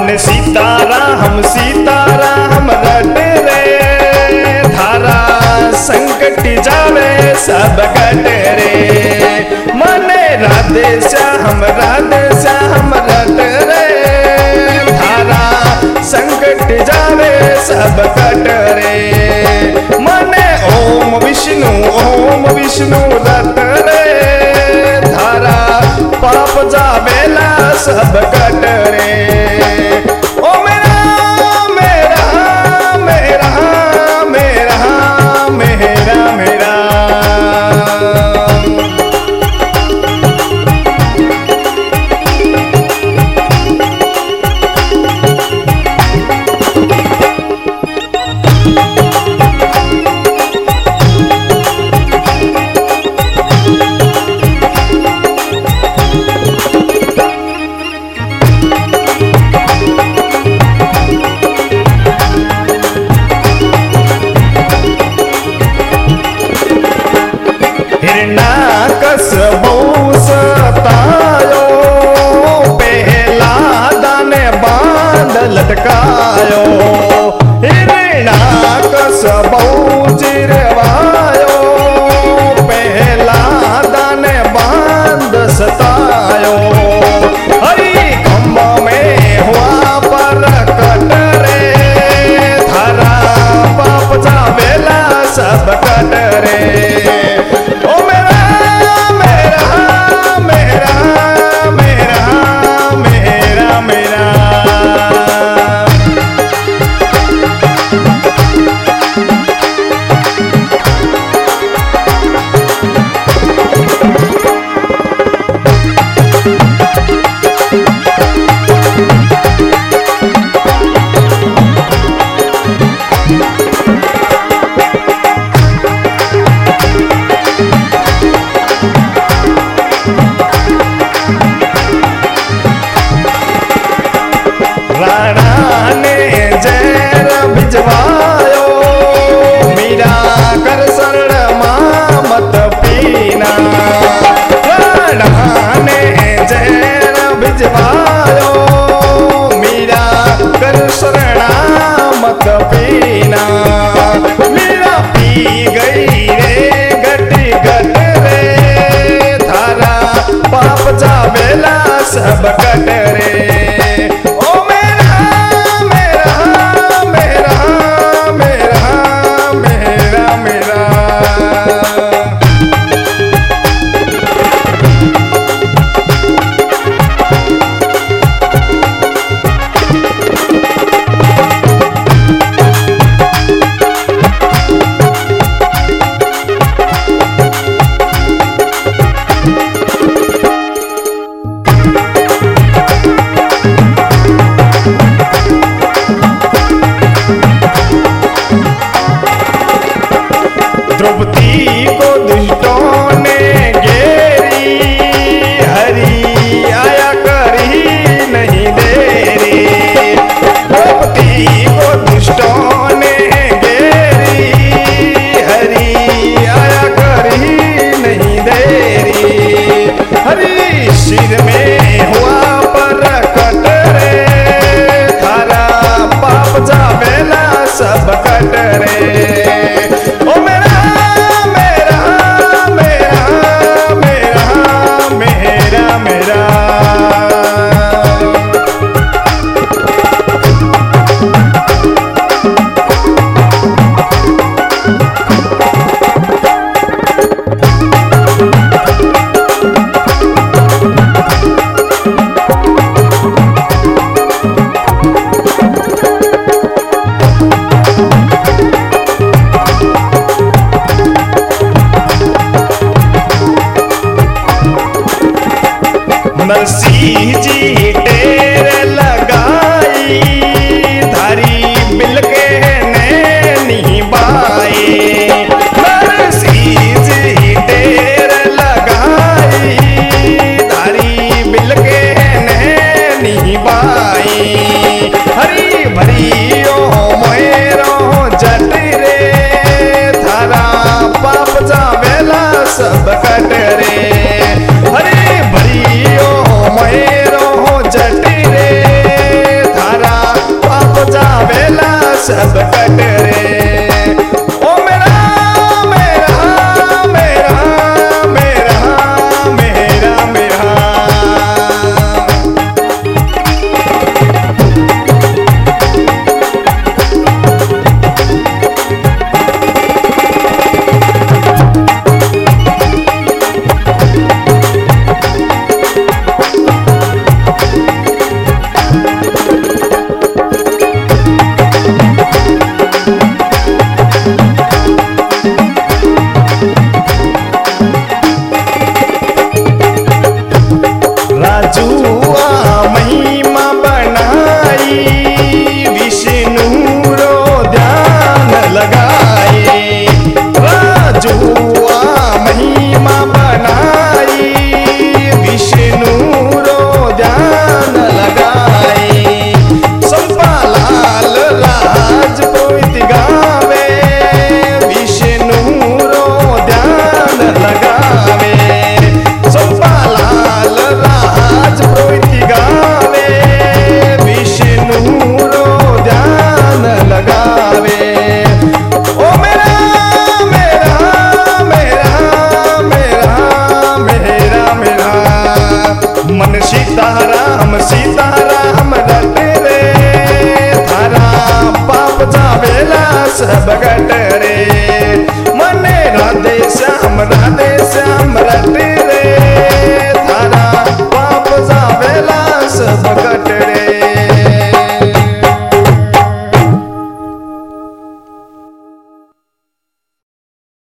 मन सीताराम रट रे धारा संकट जावे सब कट रे मन राधे श्याम रट रे धारा संकट जावे सब कट रे मन ओम विष्णु रट रे धारा पाप जावेला सब कट रे ओ मेरा मेरा मेरा मेरा मेरा मेरा हिरणाकस बहु सतायो पहला दाने बांध लटकायो हिरणाकस बहु चिरवायो पहला दाने बांध सतायो हरि खम्भ में हुआ पर कट रे धारा पाप जावेला सब कट रे राणा ने जहर भिजवायो मीरा कर शरण मां मत पीना राणा ने जहर भिजवायो मीरा कर शरण मत पीना मीरा पी गई रे घट रे धारा पाप जावेला सब कट रे ओ मेरा राजुआ महिमा बनाई विष्णु रो ध्यान लगाए राजुआ महिमा बनाई विष्णु रो ध्यान लगाए संपालाल राजपुत गावे विष्णु रो ध्यान लगावे संपालाल राजपुत गावे विष्णु रो ध्यान लगावे ओ मेरा मेरा मेरा मेरा मेरा मेरा मन सीताराम सीताराम रटे रे थारा पाप जावेला सब गट रे मने राधे श्याम रटे